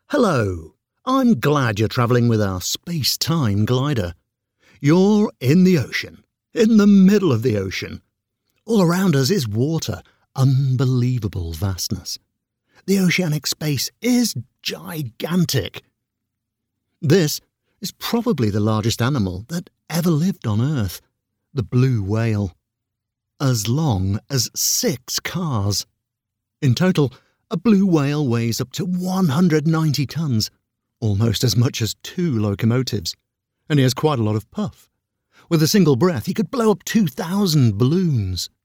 Hello, I'm glad you're travelling with our space-time glider. You're in the ocean, in the middle of the ocean. All around us is water, unbelievable vastness. The oceanic space is gigantic. This is probably the largest animal that ever lived on Earth, the blue whale. As long as 6 cars. In total, a blue whale weighs up to 190 tons, almost as much as 2 locomotives, and he has quite a lot of puff. With a single breath, he could blow up 2,000 balloons.